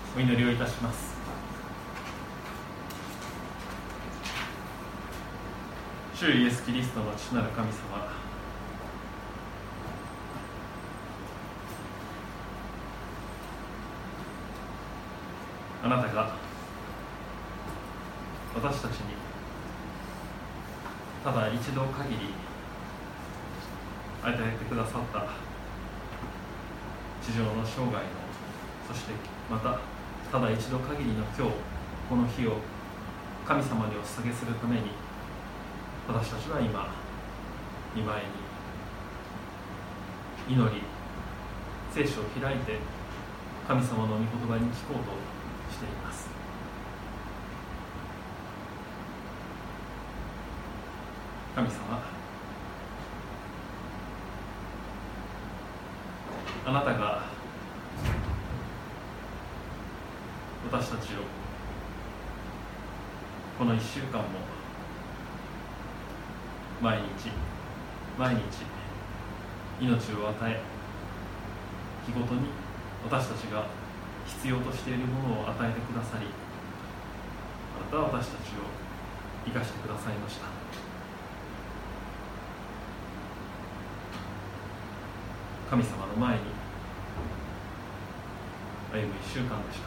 お祈りをいたします。主イエスキリストの父なる神様、あなたが私たちにただ一度限り与えてくださった地上の生涯の、そしてまたただ一度限りの今日この日を神様にお捧げするために、私たちは今御前に祈り、聖書を開いて神様の御言葉に聞こうとしています。神様、あなたが私たちをこの1週間も毎日毎日命を与え、日ごとに私たちが必要としているものを与えてくださり、あなたは私たちを生かしてくださいました。神様の前に歩む1週間でした。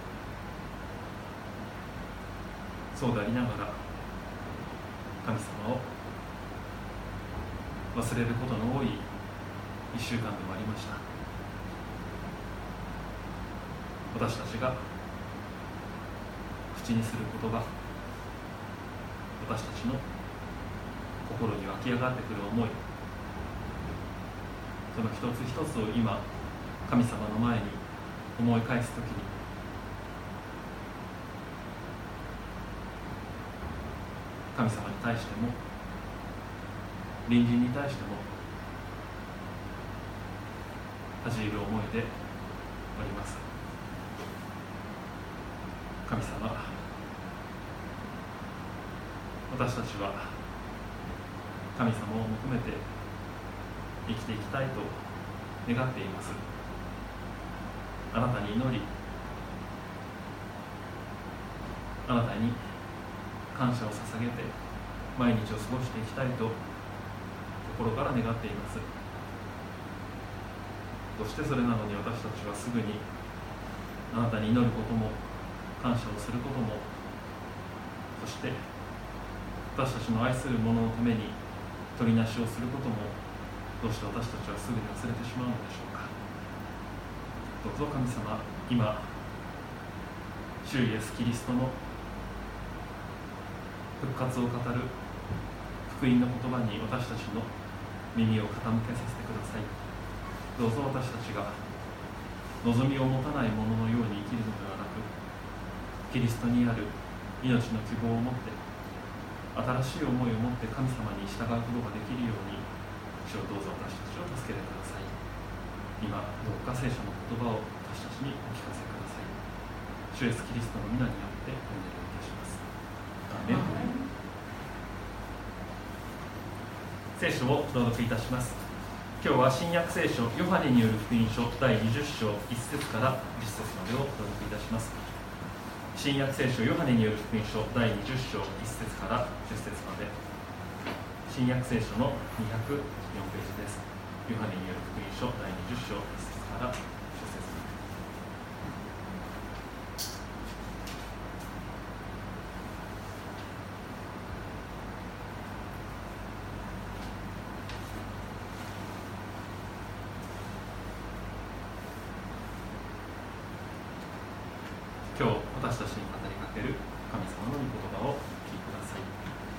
そうでありながら神様を忘れることの多い1週間でもありました。私たちが口にする言葉、私たちの心に湧き上がってくる思い、その一つ一つを今神様の前に思い返すときに、神様に対しても隣人に対しても恥じ入る思いでおります。神様、私たちは神様を求めて生きていきたいと願っています。あなたに祈り、あなたに感謝を捧げて毎日を過ごしていきたいと心から願っています。そしてそれなのに私たちはすぐにあなたに祈ることも感謝をすることも、そして私たちの愛する者のために取りなしをすることも、どうして私たちはすぐに忘れてしまうのでしょうか。どうぞ神様、今主イエスキリストの復活を語る福音の言葉に私たちの耳を傾けさせてください。どうぞ私たちが望みを持たない者のように生きるのではなく、キリストにある命の希望を持って、新しい思いを持って神様に従うことができるように、主をどうぞ私たちを助けてください。今どうか聖書の言葉を私たちにお聞かせください。主イエスキリストの皆によってお祈りいたします。アーメン。聖書を朗読いたします。今日は新約聖書ヨハネによる福音書第20章1節から10節までを朗読いたします。新約聖書ヨハネによる福音書第20章1節から10節まで、新約聖書の204ページです。ヨハネによる福音書第20章1節から10節まで。今日私たちに語りかける神様の御言葉をお聞きください。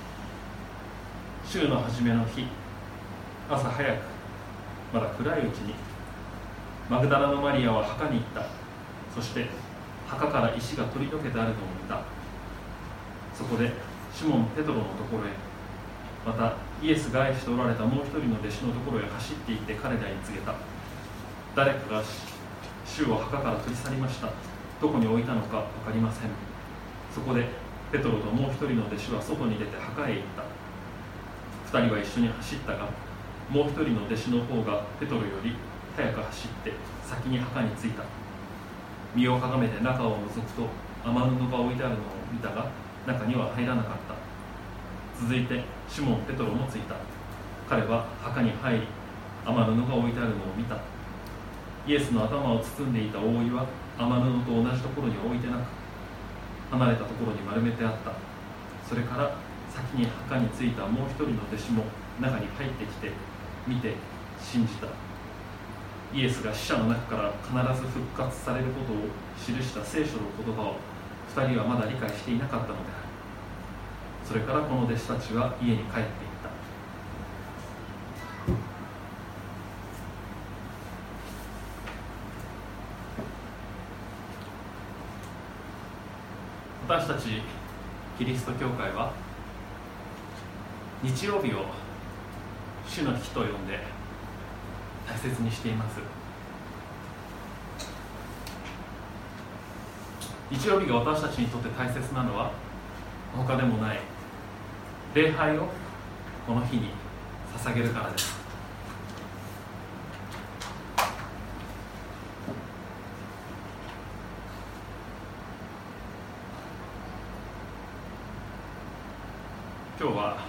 週の初めの日、朝早く、まだ暗いうちに、マグダラのマリアは墓に行った。そして墓から石が取り除けてあるのを見た。そこでシモン・ペトロのところへ、またイエスが愛しておられたもう一人の弟子のところへ走って行って彼らに告げた。誰かが主を墓から取り去りました。どこに置いたのか分かりません。そこでペトロともう一人の弟子は外に出て墓へ行った。二人は一緒に走ったが、もう一人の弟子の方がペトロより早く走って先に墓に着いた。 身をかがめて中を覗くと雨布が置いてあるのを見たが、中には入らなかった。続いてシモン・ペトロもついた。彼は墓に入り、雨布が置いてあるのを見た。イエスの頭を包んでいた覆いは雨布と同じところに置いてなく、離れたところに丸めてあった。それから先に墓に着いたもう一人の弟子も中に入ってきて見て信じた。イエスが死者の中から必ず復活されることを記した聖書の言葉を2人はまだ理解していなかったのである。それからこの弟子たちは家に帰っていった。私たちキリスト教会は日曜日を主の日と呼んで大切にしています。日曜日が私たちにとって大切なのは他でもない、礼拝をこの日に捧げるからです。今日は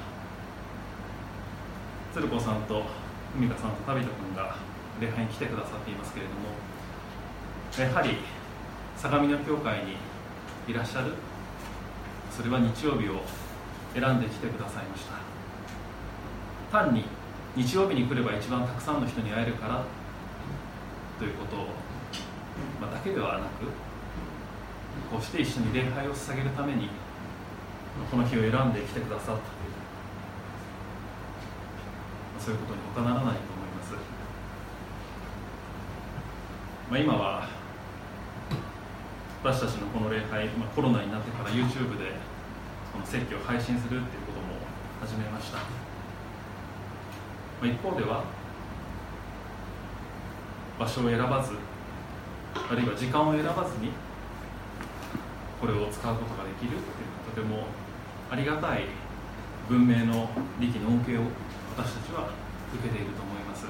鶴子さんと海香さんと旅人君が礼拝に来てくださっていますけれども、やはり相模野教会にいらっしゃる、それは日曜日を選んで来てくださいました。単に日曜日に来れば一番たくさんの人に会えるからということを、だけではなく、こうして一緒に礼拝を捧げるためにこの日を選んで来てくださったという、そういうことに他ならないと思います。今は私たちのこの礼拝、コロナになってから YouTube でこの説教を配信するということも始めました。一方では場所を選ばず、あるいは時間を選ばずにこれを使うことができるという、とてもありがたい文明の利器の恩恵を私たちは受けていると思います。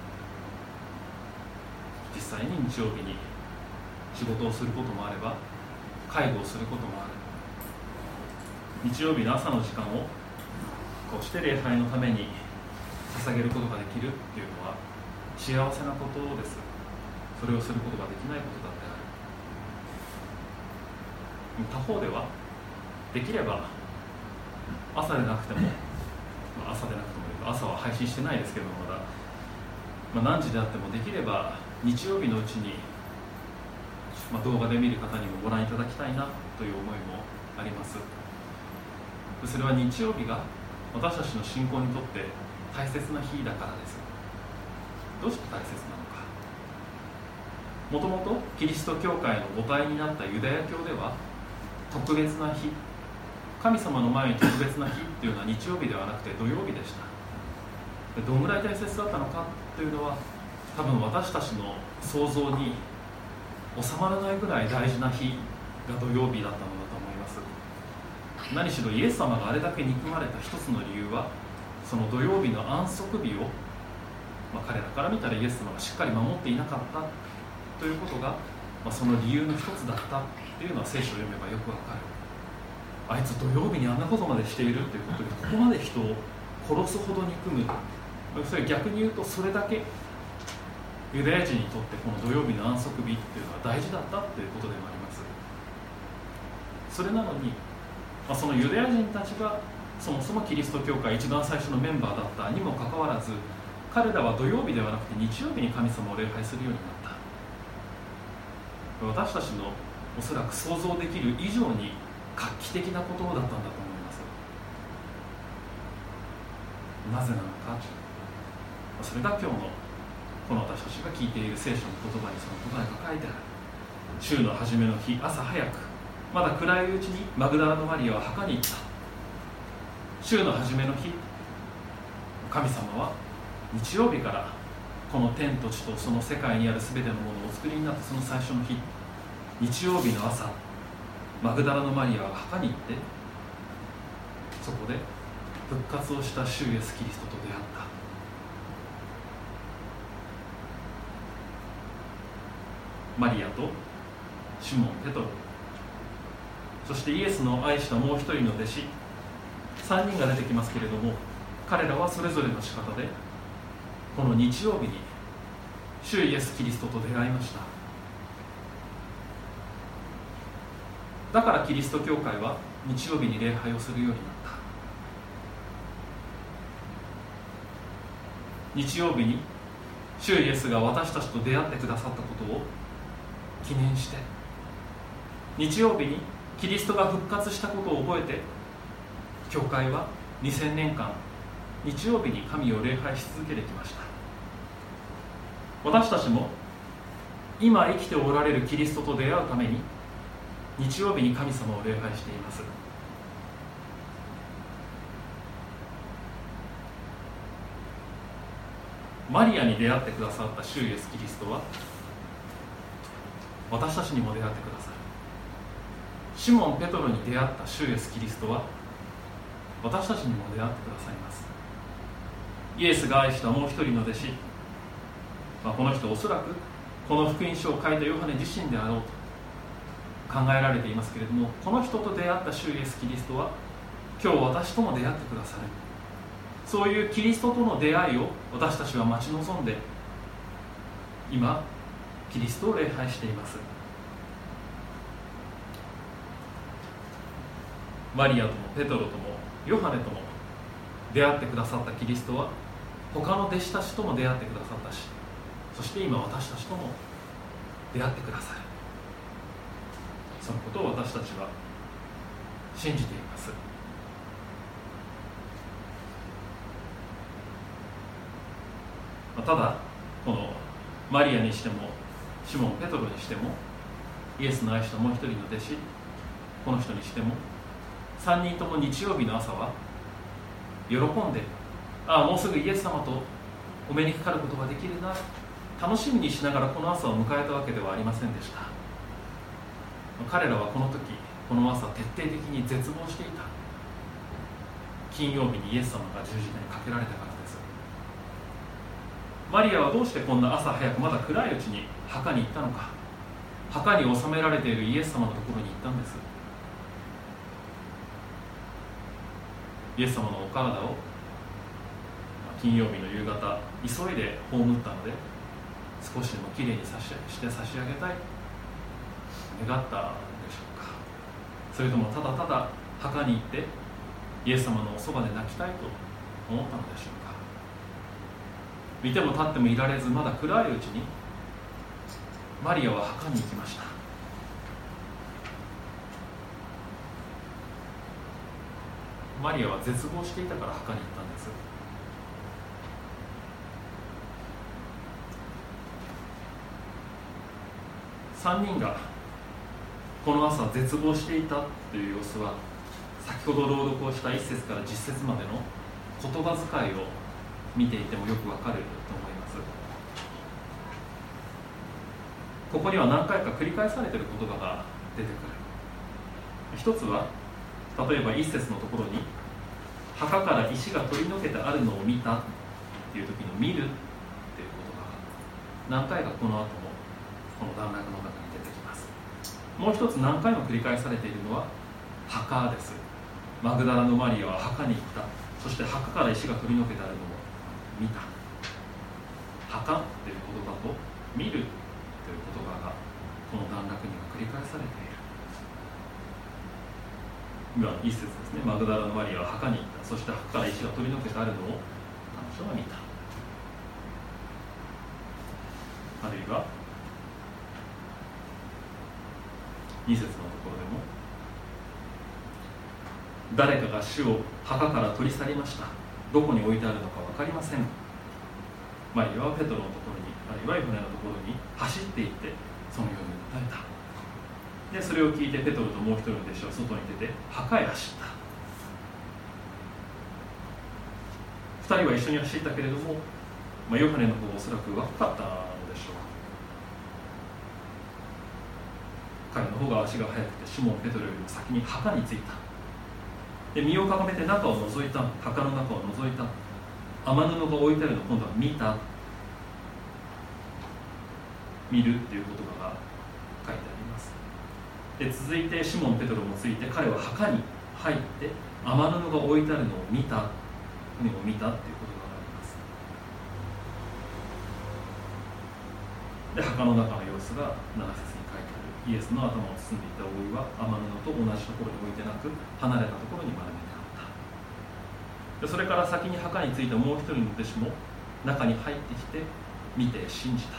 実際に日曜日に仕事をすることもあれば、介護をすることもある。日曜日の朝の時間をこうして礼拝のために捧げることができるっていうのは幸せなことです。それをすることができないことだってある。他方ではできれば朝でなくても、朝は配信してないですけども、まだ、何時であってもできれば日曜日のうちに、動画で見る方にもご覧いただきたいなという思いもあります。それは日曜日が私たちの信仰にとって大切な日だからです。どうして大切なのか。もともとキリスト教会の母体になったユダヤ教では、特別な日、神様の前に特別な日っていうのは日曜日ではなくて土曜日でした。どのぐらい大切だったのかというのは、多分私たちの想像に収まらないぐらい大事な日が土曜日だったのだと思います。何しろイエス様があれだけ憎まれた一つの理由は、その土曜日の安息日を、彼らから見たらイエス様がしっかり守っていなかったということが、その理由の一つだったというのは聖書を読めばよくわかる。あいつ土曜日にあんなことまでしているということで、ここまで人を殺すほど憎む。それ逆に言うと、それだけユダヤ人にとってこの土曜日の安息日っていうのは大事だったということでもあります。それなのに、そのユダヤ人たちがそもそもキリスト教会一番最初のメンバーだったにもかかわらず、彼らは土曜日ではなくて日曜日に神様を礼拝するようになった。私たちのおそらく想像できる以上に画期的なことだったんだと思います。なぜなのか、それが今日のこの私たちが聞いている聖書の言葉にその答えが書いてある。週の初めの日、朝早く、まだ暗いうちにマグダラのマリアは墓に行った。週の初めの日、神様は日曜日からこの天と地とその世界にある全てのものをお作りになったその最初の日、日曜日の朝、マグダラのマリアは墓に行って、そこで復活をした主イエスキリストと出会った。マリアとシモン・ペトロ、そしてイエスの愛したもう一人の弟子、3人が出てきますけれども、彼らはそれぞれの仕方でこの日曜日に主イエス・キリストと出会いました。だからキリスト教会は日曜日に礼拝をするようになった。日曜日に主イエスが私たちと出会ってくださったことを記念して、日曜日にキリストが復活したことを覚えて、教会は2000年間日曜日に神を礼拝し続けてきました。私たちも今生きておられるキリストと出会うために日曜日に神様を礼拝しています。マリアに出会ってくださった主イエスキリストは私たちにも出会ってくださる。シモン・ペトロに出会った主イエスキリストは私たちにも出会ってくださいます。イエスが愛したもう一人の弟子、この人おそらくこの福音書を書いたヨハネ自身であろうと考えられていますけれども、この人と出会った主イエスキリストは今日私とも出会ってくださる。そういうキリストとの出会いを私たちは待ち望んで今キリストを礼拝しています。マリアともペトロともヨハネとも出会ってくださったキリストは他の弟子たちとも出会ってくださったし、そして今私たちとも出会ってくださる。そのことを私たちは信じています。ただこのマリアにしてもシモン・ペトロにしてもイエスの愛したもう一人の弟子この人にしても3人とも日曜日の朝は喜んで、もうすぐイエス様とお目にかかることができるな、楽しみにしながらこの朝を迎えたわけではありませんでした。彼らはこの時この朝徹底的に絶望していた。金曜日にイエス様が十字架にかけられたからです。マリアはどうしてこんな朝早くまだ暗いうちに墓に行ったのか。墓に納められているイエス様のところに行ったんです。イエス様のお体を金曜日の夕方急いで葬ったので少しでもきれいにして差し上げたい願ったでしょうか。それともただただ墓に行ってイエス様のおそばで泣きたいと思ったのでしょうか。見ても立ってもいられずまだ暗いうちにマリアは墓に行きました。マリアは絶望していたから墓に行ったんです。3人がこの朝絶望していたという様子は先ほど朗読をした1節から10節までの言葉遣いを見ていてもよくわかると思います。ここには何回か繰り返されている言葉が出てくる。一つは例えば1節のところに墓から石が取り除けてあるのを見たっていう時の見るっていう言葉が何回かこの後もこの段落の中に出てきます。もう一つ何回も繰り返されているのは墓です。マグダラのマリアは墓に行った。そして墓から石が取り除けてあるのを見た。墓っていう言葉と見るという言葉がこの段落には繰り返されている。今一節ですね。マグダラのマリアは墓に行った。そして墓から石が取り除けてあるのを彼女は見た。あるいは2節のところでも誰かが主を墓から取り去りました。どこに置いてあるのか分かりません。マリアはペトロのところにあるいはヨハネのところに走っていってそのように訴えた。でそれを聞いてペトロともう一人の弟子は外に出て墓へ走った。2人は一緒に走ったけれども、ヨハネの方がおそらく若かったのでしょう。彼の方が足が速くてシモン・ペトロよりも先に墓に着いた。で身をかがめて中を覗いた。墓の中を覗いた。雨布が置いてあるのを今度は見た。見るっていう言葉が書いてあります。 で続いてシモン・ペトロもついて、彼は墓に入って雨布が置いてあるのを見たっていうことがあります。で墓の中の様子が7節に書いてある。イエスの頭を包んでいた覆いは雨布と同じところに置いてなく、離れたところに丸めてあった。でそれから先に墓に着いたもう一人の弟子も中に入ってきて見て信じた。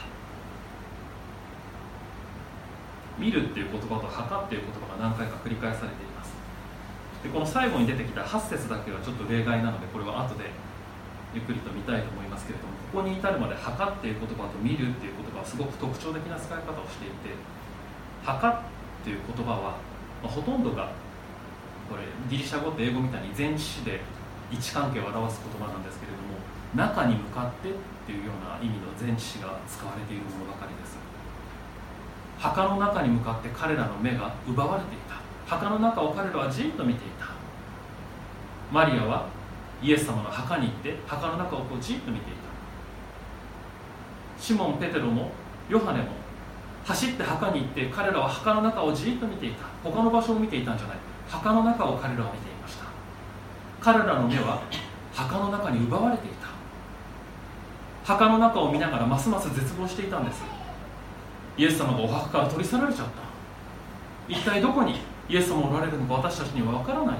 見るっていう言葉と墓っていう言葉が何回か繰り返されています。でこの最後に出てきた8節だけはちょっと例外なので、これは後でゆっくりと見たいと思いますけれども、ここに至るまで墓っていう言葉と見るっていう言葉はすごく特徴的な使い方をしていて、墓っていう言葉は、ほとんどがこれギリシャ語って英語みたいに前置詞で位置関係を表す言葉なんですけれども、中に向かってっていうような意味の前置詞が使われているものばかりです。墓の中に向かって彼らの目が奪われていた。墓の中を彼らはじっと見ていた。マリアはイエス様の墓に行って墓の中をじっと見ていた。シモン・ペテロもヨハネも走って墓に行って彼らは墓の中をじっと見ていた。他の場所を見ていたんじゃない、墓の中を彼らは見ていました。彼らの目は墓の中に奪われていた。墓の中を見ながらますます絶望していたんです。イエス様がお墓から取り去られちゃった。一体どこにイエス様おられるのか私たちには分からない。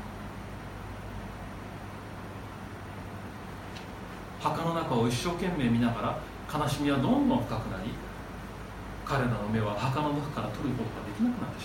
墓の中を一生懸命見ながら悲しみはどんどん深くなり、彼らの目は墓の中から取ることができなくなってし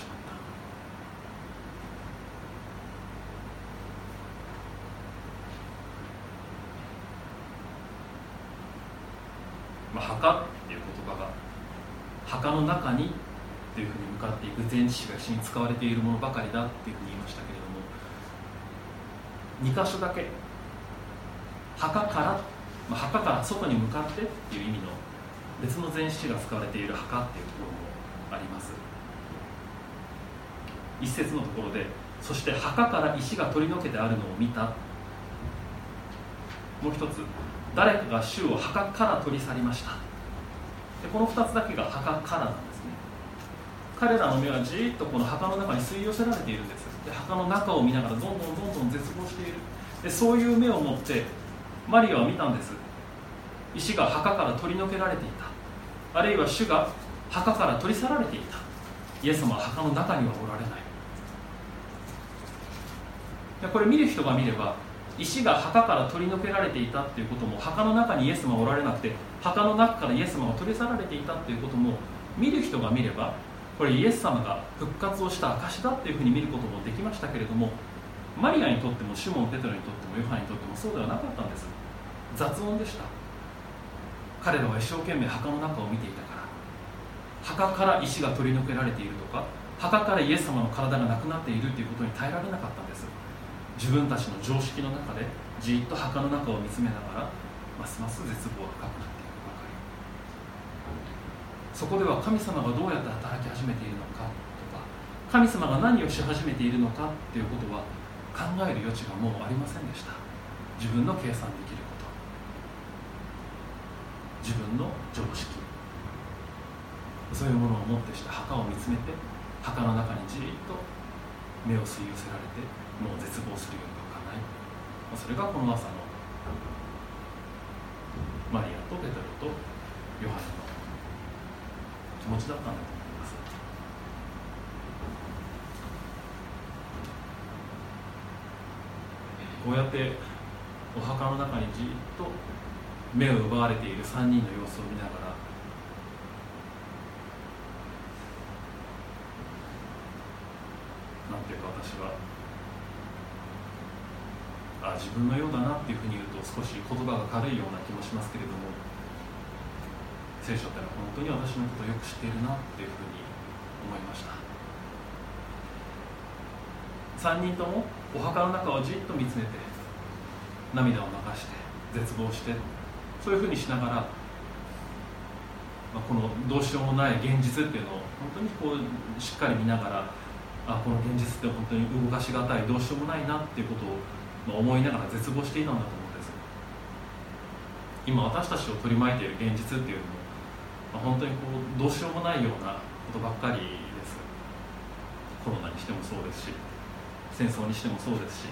まった。墓っていう言葉が墓の中にというふうに向かっていく前置詞が一緒に使われているものばかりだっていうふうに言いましたけれども、2箇所だけ墓から外に向かってっていう意味の別の前置詞が使われている墓っていうところもあります。一節のところで、そして墓から石が取り除けてあるのを見た。もう一つ、誰かが主を墓から取り去りました。でこの2つだけが墓からなんですね。彼らの目はじーっとこの墓の中に吸い寄せられているんです。で墓の中を見ながらどんどん絶望している。でそういう目を持ってマリアは見たんです。石が墓から取り除けられていた。あるいは主が墓から取り去られていた。イエス様は墓の中にはおられない。でこれ見る人が見れば、石が墓から取り除けられていたっていうことも、墓の中にイエス様はおられなくて墓の中からイエス様が取り去られていたっていうことも、見る人が見ればこれイエス様が復活をした証だっていうふうに見ることもできましたけれども、マリアにとってもシモン・ペテロにとってもヨハネにとってもそうではなかったんです。雑音でした。彼らは一生懸命墓の中を見ていたから、墓から石が取り除けられているとか、墓からイエス様の体がなくなっているということに耐えられなかったんです。自分たちの常識の中でじっと墓の中を見つめながら、ますます絶望が深くなっていくばかり。そこでは神様がどうやって働き始めているのかとか、神様が何をし始めているのかということは考える余地がもうありませんでした。自分の計算できること、自分の常識、そういうものをもってして墓を見つめて、墓の中にじっと目を吸い寄せられて、もう絶望するよりはかない。それがこの朝のマリアとペテロとヨハネの気持ちだったんだと思います。こうやってお墓の中にじっと目を奪われている3人の様子を見ながら、なんていうか私は自分のようだなっていうふうに言うと少し言葉が軽いような気もしますけれども、聖書ってのは本当に私のことをよく知っているなっていうふうに思いました。3人ともお墓の中をじっと見つめて涙を流して絶望して、そういうふうにしながら、このどうしようもない現実っていうのを本当にこうしっかり見ながら、この現実って本当に動かしがたい、どうしようもないなっていうことを思いながら絶望していたんだと思うんです。今私たちを取り巻いている現実っていうのも、本当にこうどうしようもないようなことばっかりです。 コロナにしてもそうですし、戦争にしてもそうですし、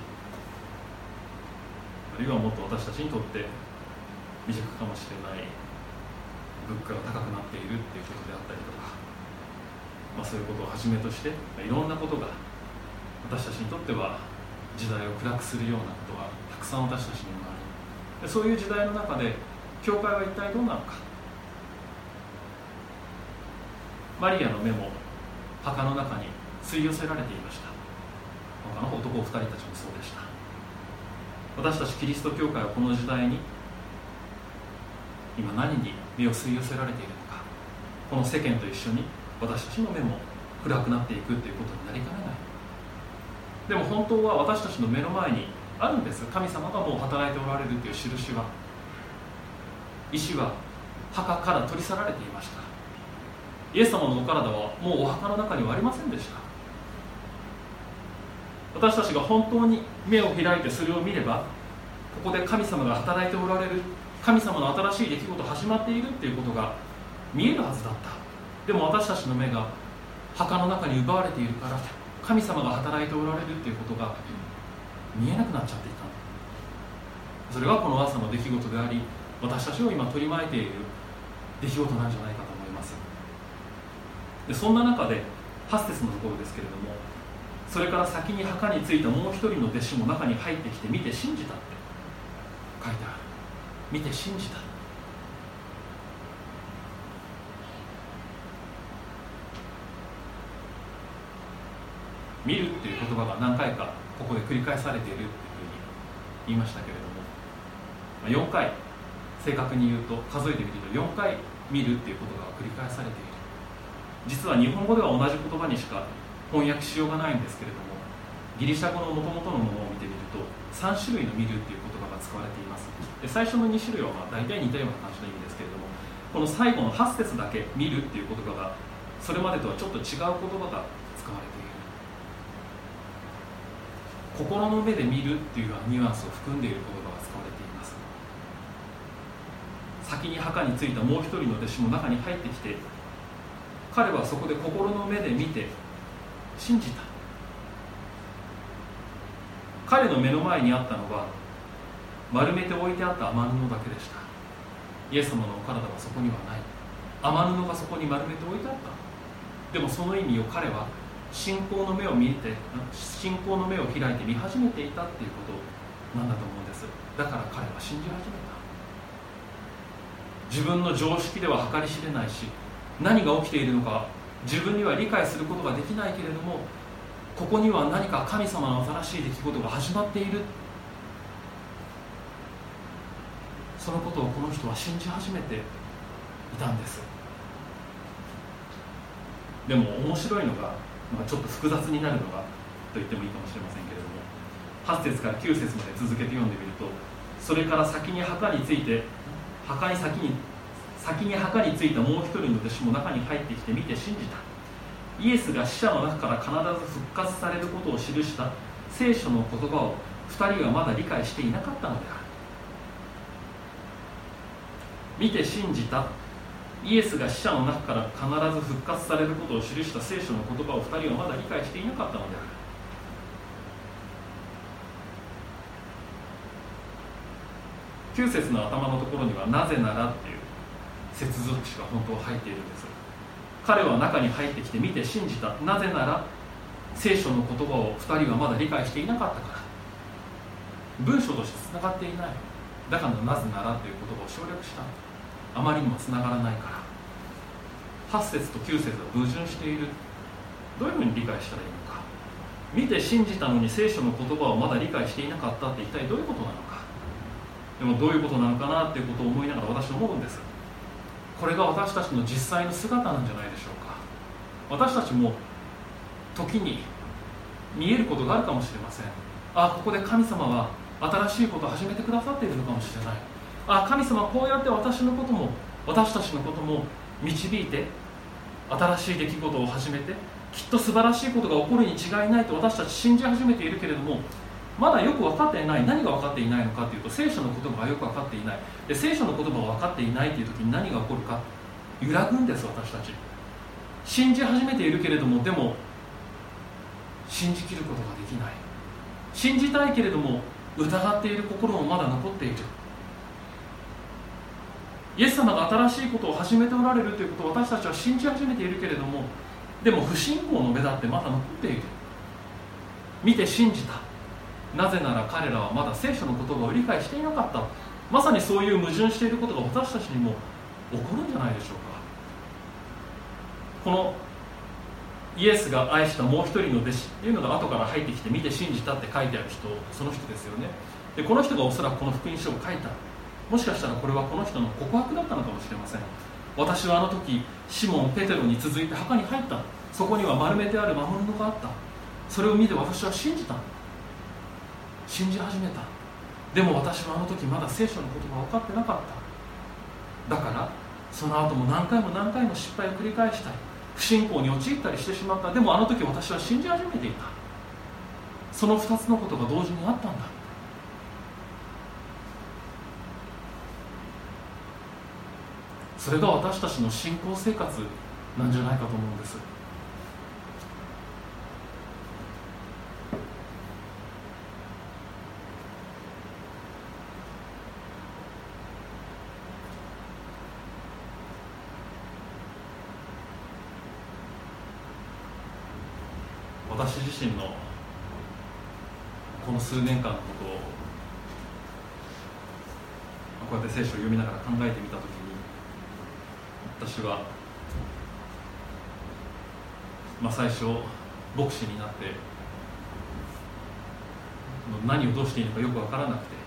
あるいはもっと私たちにとって未熟かもしれない物価が高くなっているっていうことであったりとか、そういうことをはじめとしていろんなことが私たちにとっては時代を暗くするようなことがたくさん私たちにもある。そういう時代の中で教会は一体どうなのか。マリアの目も墓の中に吸い寄せられていました。他の男2人たちもそうでした。私たちキリスト教会はこの時代に今何に目を吸い寄せられているのか。この世間と一緒に私たちの目も暗くなっていくということになりかねない。でも本当は私たちの目の前にあるんです。神様がもう働いておられるという印は。石は墓から取り去られていました。イエス様のお体はもうお墓の中にはありませんでした。私たちが本当に目を開いてそれを見れば、ここで神様が働いておられる、神様の新しい出来事が始まっているということが見えるはずだった。でも私たちの目が墓の中に奪われているから、神様が働いておられるということが見えなくなっちゃっていた。それがこの朝の出来事であり、私たちを今取り巻いている出来事なんじゃないかと思います。でそんな中で8節のところですけれども、それから先に墓に着いたもう一人の弟子も中に入ってきて見て信じたって書いてある。見て信じた。見るっていう言葉が何回かここで繰り返されているっていうふうに言いましたけれども、4回正確に言うと、数えてみると4回見るっていうことが繰り返されている。実は日本語では同じ言葉にしか翻訳しようがないんですけれども、ギリシャ語の元々のものを見てみると3種類の見るっていう言葉が使われています。で最初の2種類は大体似たような感じの意味ですけれども、この最後の8節だけ見るっていう言葉がそれまでとはちょっと違う言葉が使われている。心の目で見るっていうようなニュアンスを含んでいる言葉が使われています。先に墓に着いたもう一人の弟子も中に入ってきて、彼はそこで心の目で見て信じた。彼の目の前にあったのは丸めて置いてあった雨布だけでした。イエス様のお体はそこにはない。雨布がそこに丸めて置いてあった。でもその意味を彼は信仰の目を見て、信仰の目を開いて見始めていたっていうことなんだと思うんです。だから彼は信じ始めた。自分の常識では計り知れないし、何が起きているのか自分には理解することができないけれども、ここには何か神様の新しい出来事が始まっている。そのことをこの人は信じ始めていたんです。でも面白いのが、ちょっと複雑になるのがと言ってもいいかもしれませんけれども、8節から9節まで続けて読んでみると、それから先に墓について先に墓に着いたもう一人の弟子も中に入ってきて見て信じた。イエスが死者の中から必ず復活されることを記した聖書の言葉を2人はまだ理解していなかったのである。見て信じた。イエスが死者の中から必ず復活されることを記した聖書の言葉を2人はまだ理解していなかったのである。9節の頭のところにはなぜならっていう接続詞が本当は入っているんです。彼は中に入ってきて見て信じた。なぜなら聖書の言葉を2人はまだ理解していなかったから。文章としてつながっていない。だからなぜならという言葉を省略した。あまりにもつながらないから。8節と9節は矛盾している。どういうふうに理解したらいいのか。見て信じたのに聖書の言葉をまだ理解していなかったって一体どういうことなのか。でもどういうことなのかなっていうことを思いながら私は思うんです。これが私たちの実際の姿なんじゃないでしょうか。私たちも時に見えることがあるかもしれません。ここで神様は新しいことを始めてくださっているのかもしれない。神様はこうやって私たちのことも導いて新しい出来事を始めて、きっと素晴らしいことが起こるに違いないと私たち信じ始めているけれども、まだよく分かっていない。何が分かっていないのかというと、聖書の言葉がよく分かっていない。で聖書の言葉が分かっていないという時に何が起こるか、揺らぐんです。私たち信じ始めているけれども、でも信じきることができない。信じたいけれども疑っている心もまだ残っている。イエス様が新しいことを始めておられるということを私たちは信じ始めているけれども、でも不信仰の目だってまだ残っている。見て信じた。なぜなら彼らはまだ聖書の言葉を理解していなかった。まさにそういう矛盾していることが私たちにも起こるんじゃないでしょうか。このイエスが愛したもう一人の弟子っていうのが後から入ってきて、見て信じたって書いてある人、その人ですよね。でこの人がおそらくこの福音書を書いた。もしかしたらこれはこの人の告白だったのかもしれません。私はあの時シモン・ペテロに続いて墓に入った。そこには丸めてある魔物があった。それを見て私は信じた。信じ始めた。でも私はあの時まだ聖書のことが分かってなかった。だからその後も何回も何回も失敗を繰り返したり、不信仰に陥ったりしてしまった。でもあの時私は信じ始めていた。その2つのことが同時にあったんだ。それが私たちの信仰生活なんじゃないかと思うんです。私自身のこの数年間のことをこうやって聖書を読みながら考えてみたときに、私は、最初牧師になって何をどうしていいのかよく分からなくて、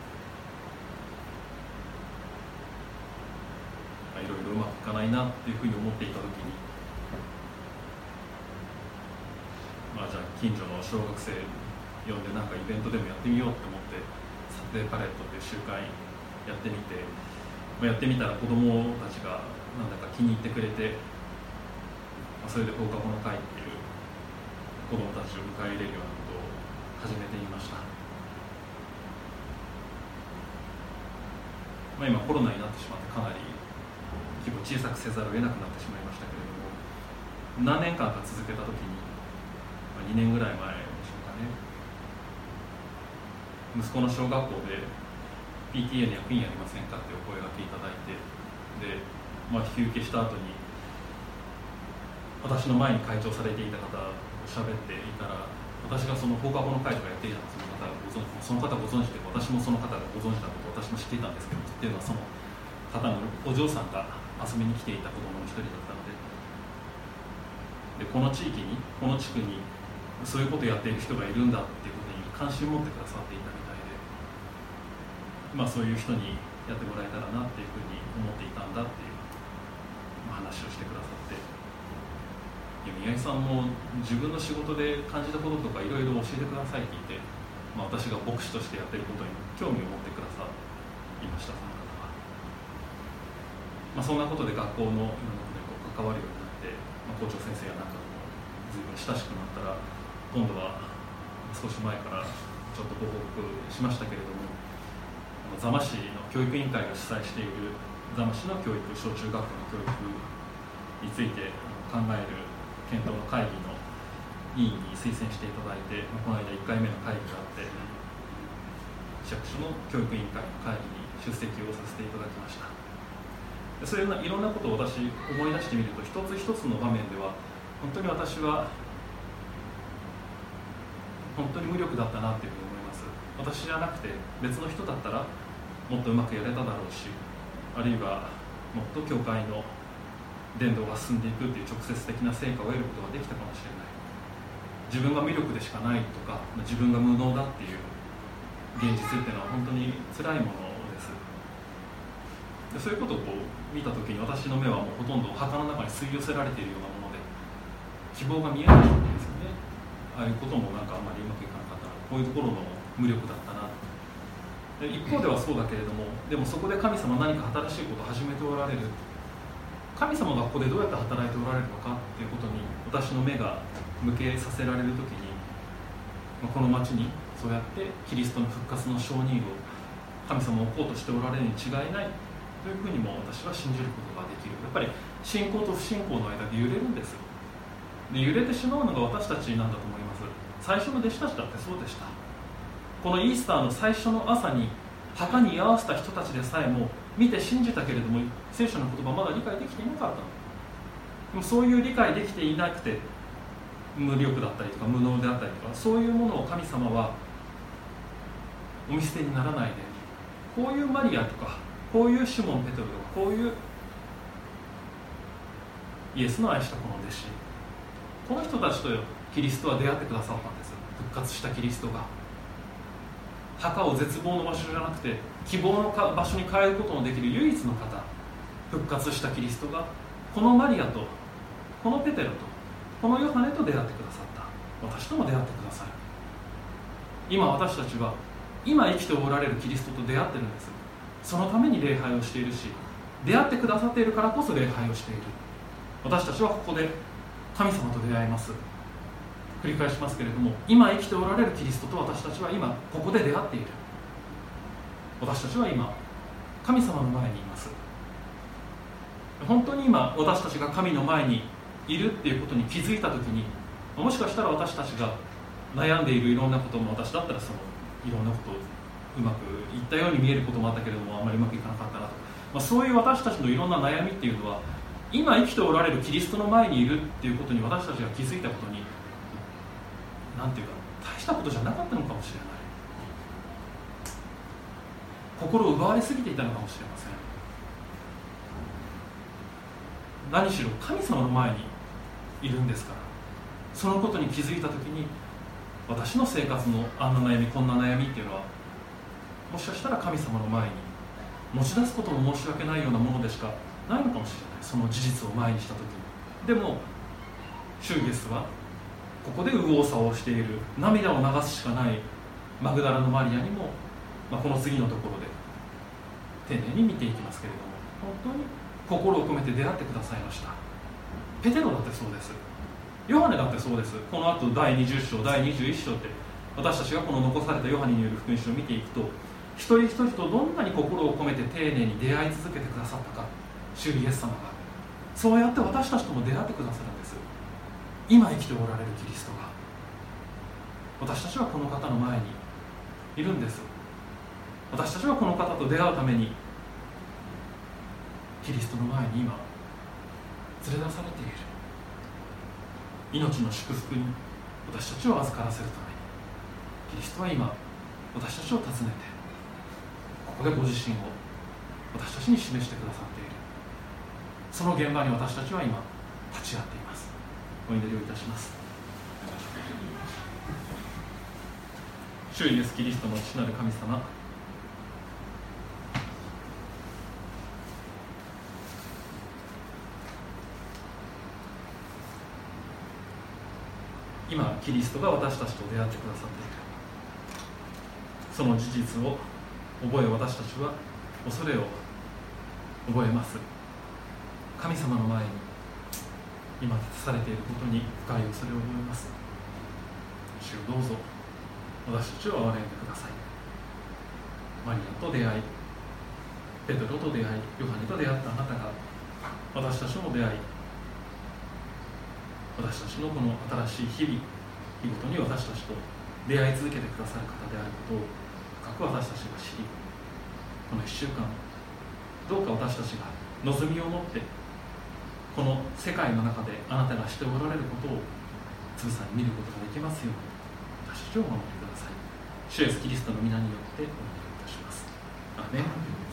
いろいろうまくいかないなっていうふうに思っていたときに、じゃあ近所の小学生呼んでなんかイベントでもやってみようと思ってサテデーパレットという集会やってみて、やってみたら子供たちがなんだか気に入ってくれて、それで放課後の会っていう子供たちを迎え入れるようなことを始めていました。今コロナになってしまってかなり規模小さくせざるを得なくなってしまいましたけれども、何年間か続けたときに、2年ぐらい前でしょうかね、息子の小学校で PTA に役員やりませんかってお声がけいただいて、で、引き受けした後に私の前に会長されていた方と喋っていたら、私がその放課後の会とかやっていたのその方ご存知で、私もその方がご存知だことを私も知っていたんですけど、っていうのはその方のお嬢さんが遊びに来ていた子供の一人だったので、この地域に、この地区にそういうことをやっている人がいるんだっていうことに関心を持ってくださっていたみたいで、そういう人にやってもらえたらなっていうふうに思っていたんだっていう話をしてくださって、宮井さんも自分の仕事で感じたこととかいろいろ教えてくださいって言って、私が牧師としてやっていることに興味を持ってくださいました。その方は、そんなことで学校のいろんなことに関わるようになって、校長先生やなんかとも随分親しくなったら、今度は少し前からちょっとご報告しましたけれども、座間市の教育委員会が主催している座間市の教育、小中学校の教育について考える検討の会議の委員に推薦していただいて、この間1回目の会議があって、市役所の教育委員会の会議に出席をさせていただきました。そういういろんなことを私思い出してみると、一つ一つの場面では本当に私は本当に無力だったなというふうに思います。私じゃなくて別の人だったらもっとうまくやれただろうし、あるいはもっと教会の伝道が進んでいくという直接的な成果を得ることができたかもしれない。自分が無力でしかないとか、自分が無能だっていう現実っていうのは本当に辛いものです。でそういうことを見たときに、私の目はもうほとんど墓の中に吸い寄せられているようなもので、希望が見えないんですよね。ああいうこともなんかあんまりうまくいかなかったら、こういうところの無力だったな。で一方ではそうだけれども、でもそこで神様何か新しいことを始めておられる。神様がここでどうやって働いておられるのかっていうことに私の目が向けさせられるときに、この町にそうやってキリストの復活の承認を神様を置こうとしておられるに違いないというふうにも私は信じることができる。やっぱり信仰と不信仰の間で揺れるんです。で揺れてしまうのが私たちなんだと思います。 最初の弟子たちだってそうでした。このイースターの最初の朝に墓に居合わせた人たちでさえも見て信じたけれども、聖書の言葉まだ理解できていなかった。でもそういう理解できていなくて、無力だったりとか無能であったりとか、そういうものを神様はお見捨てにならないで、こういうマリアとか、こういうシモン・ペトロとか、こういうイエスの愛したこの弟子、この人たちとキリストは出会ってくださったんです。復活したキリストが墓を絶望の場所じゃなくて希望の場所に変えることのできる唯一の方、復活したキリストがこのマリアとこのペテロとこのヨハネと出会ってくださった。私とも出会ってくださる。今私たちは今生きておられるキリストと出会ってるんです。そのために礼拝をしているし、出会ってくださっているからこそ礼拝をしている。私たちはここで神様と出会います。繰り返しますけれども、今生きておられるキリストと私たちは今ここで出会っている。私たちは今神様の前にいます。本当に今私たちが神の前にいるっていうことに気づいたときに、もしかしたら私たちが悩んでいるいろんなことも、私だったらそのいろんなことをうまくいったように見えることもあったけれども、あまりうまくいかなかったなと、そういう私たちのいろんな悩みっていうのは、今生きておられるキリストの前にいるっていうことに私たちが気づいたことに、なんていうか大したことじゃなかったのかもしれない。心を奪われすぎていたのかもしれません。何しろ神様の前にいるんですから、そのことに気づいたときに、私の生活のあんな悩みこんな悩みっていうのは、もしかしたら神様の前に持ち出すことも申し訳ないようなものでしかないのかもしれない。その事実を前にしたときに。でも主イエスはここで右往左往している、涙を流すしかないマグダラのマリアにも、この次のところで丁寧に見ていきますけれども、本当に心を込めて出会ってくださいました。ペテロだってそうです。ヨハネだってそうです。この後第20章第21章って、私たちがこの残されたヨハネによる福音書を見ていくと、一人一人とどんなに心を込めて丁寧に出会い続けてくださったか、主イエス様がそうやって私たちとも出会ってくださるんです。今生きておられるキリストが、私たちはこの方の前にいるんです。私たちはこの方と出会うためにキリストの前に今連れ出されている。命の祝福に私たちを預からせるために、キリストは今私たちを訪ねて、ここでご自身を私たちに示してくださっている。その現場に私たちは今立ち会っています。お祈りをいたします。主イエスキリストの父なる神様、今キリストが私たちと出会ってくださっている。その事実を覚え、私たちは恐れを覚えます。神様の前に今立たされていることに深い恐れを覚えます。主をどうぞ私たちを憐れんでください。マリアと出会い、ペトロと出会い、ヨハネと出会ったあなたが私たちとも出会い、私たちのこの新しい日々、日ごとに私たちと出会い続けてくださる方であることを深く私たちが知り、この1週間どうか私たちが望みを持ってこの世界の中であなたがしておられることをつぶさに見ることができますように、私たちをお守りください。主イエスキリストの皆によってお願いいたします。アーメン。